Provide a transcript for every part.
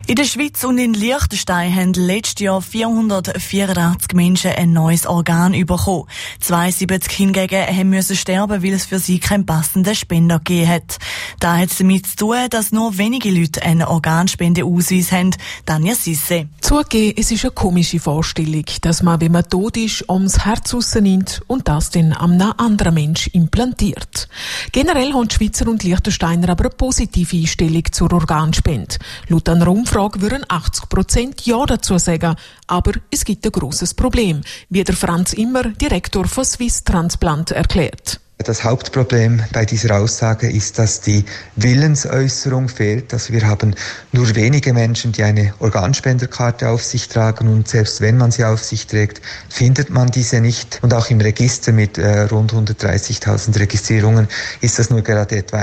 In der Schweiz und in Liechtenstein haben letztes Jahr 484 Menschen ein neues Organ bekommen. 72 hingegen mussten sterben, weil es für sie keinen passenden Spender gegeben hat. Das hat damit zu tun, dass nur wenige Leute einen Organspendeausweis haben. Tanja Sisse. Zugegeben, es ist eine komische Vorstellung, dass man, wenn man tot ist, ums Herz rausnimmt und das dann einem anderen Mensch implantiert. Generell haben die Schweizer und Liechtensteiner aber eine positive Einstellung zur Organspende. Laut einer Umfrage würden 80% Ja dazu sagen. Aber es gibt ein grosses Problem, wie der Franz Immer, Direktor von Swiss Transplant, erklärt. Das Hauptproblem bei dieser Aussage ist, dass die Willensäußerung fehlt. Also wir haben nur wenige Menschen, die eine Organspenderkarte auf sich tragen, und selbst wenn man sie auf sich trägt, findet man diese nicht. Und auch im Register mit rund 130.000 Registrierungen ist das nur gerade etwa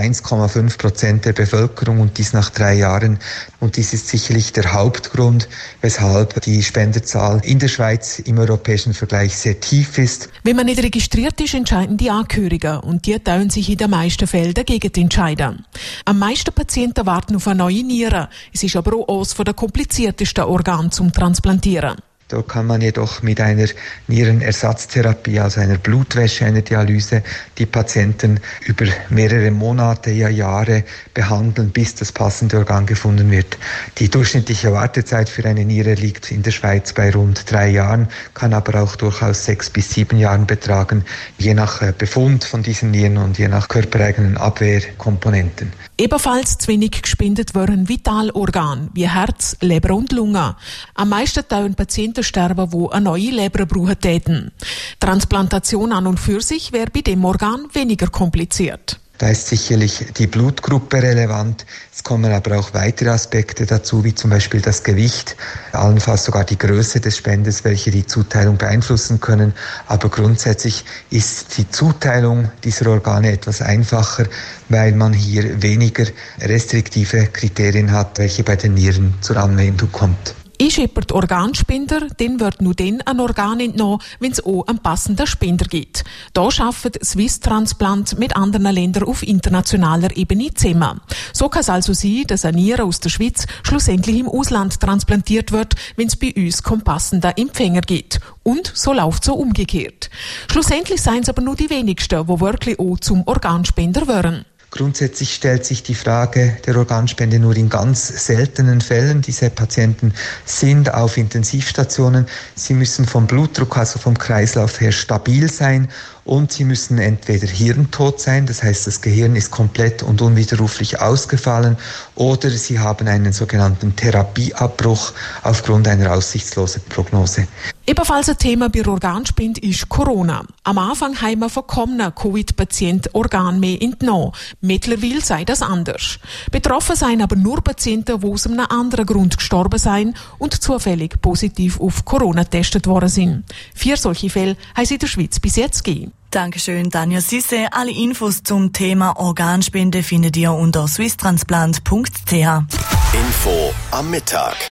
1,5% der Bevölkerung, und dies nach 3 Jahren. Und dies ist sicherlich der Hauptgrund, weshalb die Spenderzahl in der Schweiz im europäischen Vergleich sehr tief ist. Wenn man nicht registriert ist, entscheiden die Angehörigen, und die tun sich in den meisten Fällen dagegen entscheiden. Am meisten Patienten warten auf eine neue Niere. Es ist aber auch eines der kompliziertesten Organe zum Transplantieren. Da kann man jedoch mit einer Nierenersatztherapie, also einer Blutwäsche, einer Dialyse, die Patienten über mehrere Monate, ja Jahre behandeln, bis das passende Organ gefunden wird. Die durchschnittliche Wartezeit für eine Niere liegt in der Schweiz bei rund 3 Jahren, kann aber auch durchaus 6 bis 7 Jahren betragen, je nach Befund von diesen Nieren und je nach körpereigenen Abwehrkomponenten. Ebenfalls zu wenig gespendet werden Vitalorgane wie Herz, Leber und Lunge. Am meisten tun Patienten sterben, die eine neue Leber brauchen täten. Transplantation an und für sich wäre bei dem Organ weniger kompliziert. Da ist sicherlich die Blutgruppe relevant. Es kommen aber auch weitere Aspekte dazu, wie zum Beispiel das Gewicht, allenfalls sogar die Größe des Spenders, welche die Zuteilung beeinflussen können. Aber grundsätzlich ist die Zuteilung dieser Organe etwas einfacher, weil man hier weniger restriktive Kriterien hat, welche bei den Nieren zur Anwendung kommt. Ist jemand Organspender, dann wird nur dann ein Organ entnommen, wenn es auch einen passenden Spender gibt. Da arbeitet Swiss Transplant mit anderen Ländern auf internationaler Ebene zusammen. So kann es also sein, dass eine Niere aus der Schweiz schlussendlich im Ausland transplantiert wird, wenn es bei uns keinen passenden Empfänger gibt. Und so läuft es auch umgekehrt. Schlussendlich seien es aber nur die wenigsten, die wirklich auch zum Organspender werden. Grundsätzlich stellt sich die Frage der Organspende nur in ganz seltenen Fällen. Diese Patienten sind auf Intensivstationen. Sie müssen vom Blutdruck, also vom Kreislauf her, stabil sein. Und sie müssen entweder hirntot sein, das heißt, das Gehirn ist komplett und unwiderruflich ausgefallen, oder sie haben einen sogenannten Therapieabbruch aufgrund einer aussichtslosen Prognose. Ebenfalls ein Thema bei Organspende ist Corona. Am Anfang haben wir von keinem Covid-Patienten Organ mehr entnommen. Mittlerweile sei das anders. Betroffen seien aber nur Patienten, die aus einem anderen Grund gestorben seien und zufällig positiv auf Corona getestet worden sind. 4 solche Fälle haben es in der Schweiz bis jetzt gegeben. Dankeschön, Tanja Sisse. Alle Infos zum Thema Organspende findet ihr unter swisstransplant.ch. Info am Mittag.